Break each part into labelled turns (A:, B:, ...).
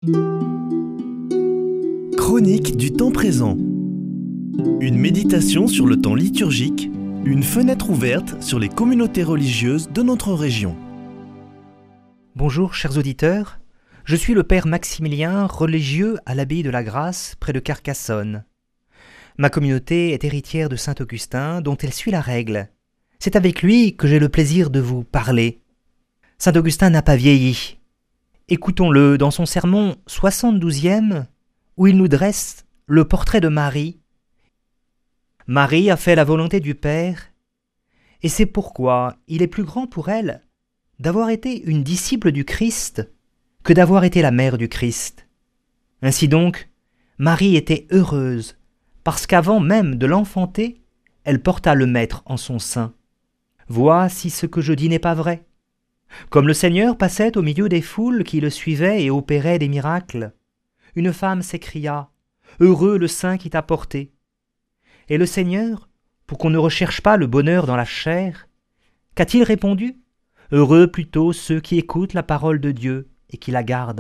A: Chronique du temps présent. Une méditation sur le temps liturgique, une fenêtre ouverte sur les communautés religieuses de notre région.
B: Bonjour chers auditeurs, je suis le père Maximilien, religieux à l'abbaye de la Grâce près de Carcassonne. Ma communauté est héritière de saint Augustin dont elle suit la règle. C'est avec lui que j'ai le plaisir de vous parler. Saint Augustin n'a pas vieilli. Écoutons-le dans son sermon 72e où il nous dresse le portrait de Marie. Marie a fait la volonté du Père et c'est pourquoi il est plus grand pour elle d'avoir été une disciple du Christ que d'avoir été la mère du Christ. Ainsi donc, Marie était heureuse parce qu'avant même de l'enfanter, elle porta le Maître en son sein. Vois si ce que je dis n'est pas vrai. Comme le Seigneur passait au milieu des foules qui le suivaient et opéraient des miracles, une femme s'écria « Heureux le sein qui t'a porté !» Et le Seigneur, pour qu'on ne recherche pas le bonheur dans la chair, qu'a-t-il répondu ? « Heureux plutôt ceux qui écoutent la parole de Dieu et qui la gardent. »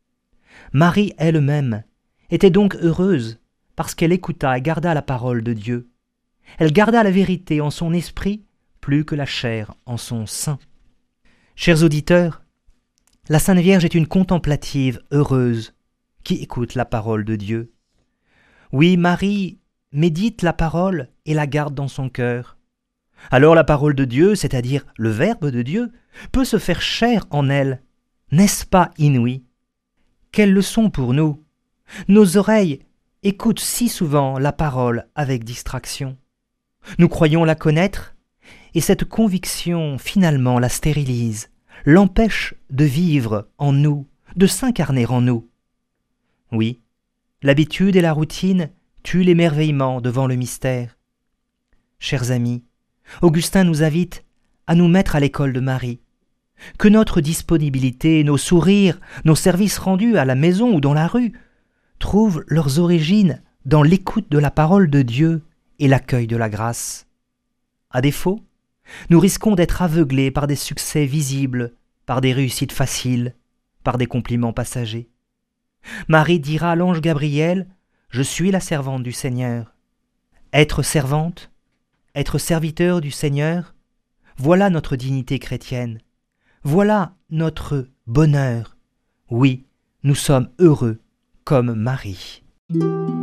B: Marie elle-même était donc heureuse parce qu'elle écouta et garda la parole de Dieu. Elle garda la vérité en son esprit plus que la chair en son sein. Chers auditeurs, la Sainte Vierge est une contemplative heureuse qui écoute la parole de Dieu. Oui, Marie médite la parole et la garde dans son cœur. Alors la parole de Dieu, c'est-à-dire le Verbe de Dieu, peut se faire chair en elle. N'est-ce pas inouï ? Quelle leçon pour nous ! Nos oreilles écoutent si souvent la parole avec distraction. Nous croyons la connaître, et cette conviction finalement la stérilise, l'empêche de vivre en nous, de s'incarner en nous. Oui, l'habitude et la routine tuent l'émerveillement devant le mystère. Chers amis, Augustin nous invite à nous mettre à l'école de Marie. Que notre disponibilité, nos sourires, nos services rendus à la maison ou dans la rue trouvent leurs origines dans l'écoute de la parole de Dieu et l'accueil de la grâce. À défaut, nous risquons d'être aveuglés par des succès visibles, par des réussites faciles, par des compliments passagers. Marie dira à l'ange Gabriel « Je suis la servante du Seigneur ». Être servante, être serviteur du Seigneur, voilà notre dignité chrétienne. Voilà notre bonheur. Oui, nous sommes heureux comme Marie.